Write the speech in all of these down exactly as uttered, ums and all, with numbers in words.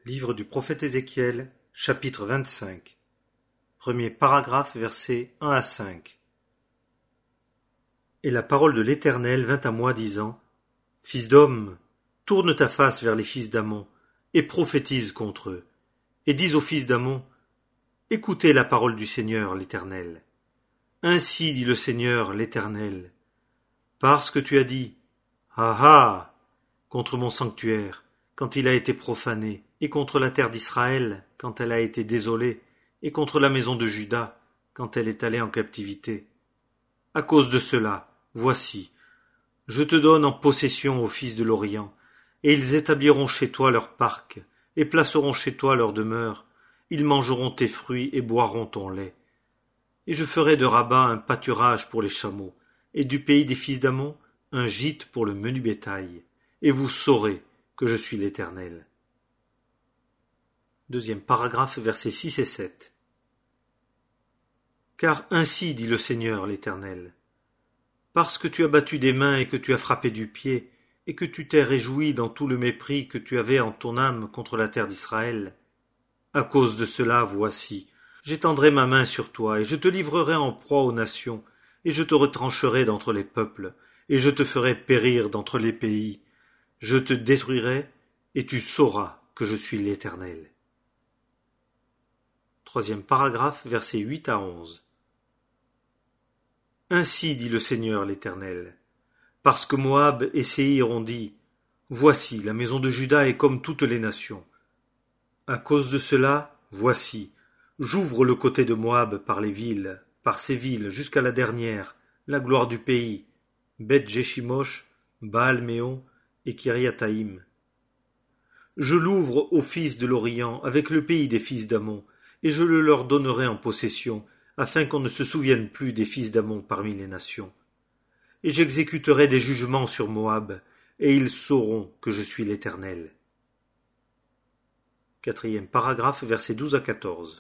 Livre du prophète Ézéchiel, chapitre vingt-cinq. Premier paragraphe, versets un à cinq. Et la parole de l'Éternel vint à moi, disant: Fils d'homme, tourne ta face vers les fils d'Ammon, et prophétise contre eux. Et dis aux fils d'Ammon: Écoutez la parole du Seigneur l'Éternel. Ainsi dit le Seigneur l'Éternel: Parce que tu as dit: Ah ah, contre mon sanctuaire, quand il a été profané, et contre la terre d'Israël, quand elle a été désolée, et contre la maison de Juda, quand elle est allée en captivité. À cause de cela, voici, je te donne en possession aux fils de l'Orient, et ils établiront chez toi leur parc, et placeront chez toi leur demeure, ils mangeront tes fruits et boiront ton lait. Et je ferai de Rabat un pâturage pour les chameaux, et du pays des fils d'Ammon un gîte pour le menu bétail, et vous saurez que je suis l'Éternel. Deuxième paragraphe, versets six et sept. Car ainsi dit le Seigneur l'Éternel: Parce que tu as battu des mains et que tu as frappé du pied, et que tu t'es réjoui dans tout le mépris que tu avais en ton âme contre la terre d'Israël, à cause de cela, voici, j'étendrai ma main sur toi, et je te livrerai en proie aux nations, et je te retrancherai d'entre les peuples, et je te ferai périr d'entre les pays. Je te détruirai, et tu sauras que je suis l'Éternel. Troisième paragraphe, versets huit à onze. Ainsi dit le Seigneur l'Éternel: Parce que Moab et Séhir ont dit: Voici, la maison de Juda est comme toutes les nations. À cause de cela, voici, j'ouvre le côté de Moab par les villes, par ces villes jusqu'à la dernière, la gloire du pays, Beth-Jeshimosh, Baal-Méon et Kiriathaïm. Je l'ouvre aux fils de l'Orient avec le pays des fils d'Ammon, et je le leur donnerai en possession, afin qu'on ne se souvienne plus des fils d'Ammon parmi les nations. Et j'exécuterai des jugements sur Moab, et ils sauront que je suis l'Éternel. Quatrième paragraphe, versets douze à quatorze.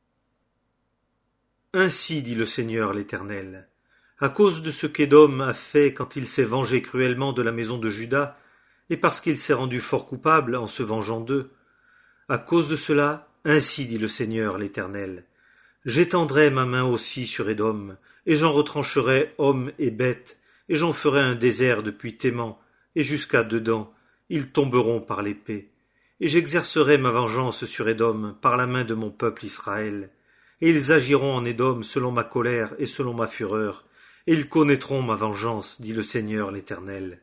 Ainsi dit le Seigneur l'Éternel: À cause de ce qu'Édom a fait quand il s'est vengé cruellement de la maison de Juda, et parce qu'il s'est rendu fort coupable en se vengeant d'eux, à cause de cela, ainsi dit le Seigneur l'Éternel: J'étendrai ma main aussi sur Édom, et j'en retrancherai hommes et bêtes, et j'en ferai un désert depuis Théman, et jusqu'à Dedan, ils tomberont par l'épée. Et j'exercerai ma vengeance sur Édom par la main de mon peuple Israël, et ils agiront en Édom selon ma colère et selon ma fureur, et ils connaîtront ma vengeance, dit le Seigneur l'Éternel.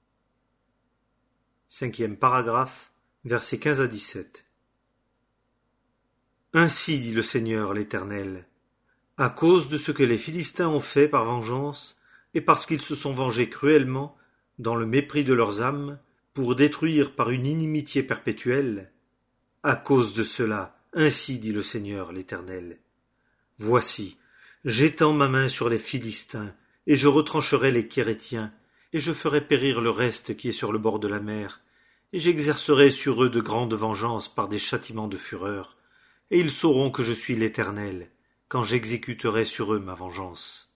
Cinquième paragraphe, versets quinze à dix-sept. Ainsi dit le Seigneur l'Éternel: À cause de ce que les Philistins ont fait par vengeance, et parce qu'ils se sont vengés cruellement, dans le mépris de leurs âmes, pour détruire par une inimitié perpétuelle, à cause de cela, ainsi dit le Seigneur l'Éternel: Voici, j'étends ma main sur les Philistins, et je retrancherai les Kérétiens, et je ferai périr le reste qui est sur le bord de la mer, et j'exercerai sur eux de grandes vengeances par des châtiments de fureur, et ils sauront que je suis l'Éternel, quand j'exécuterai sur eux ma vengeance.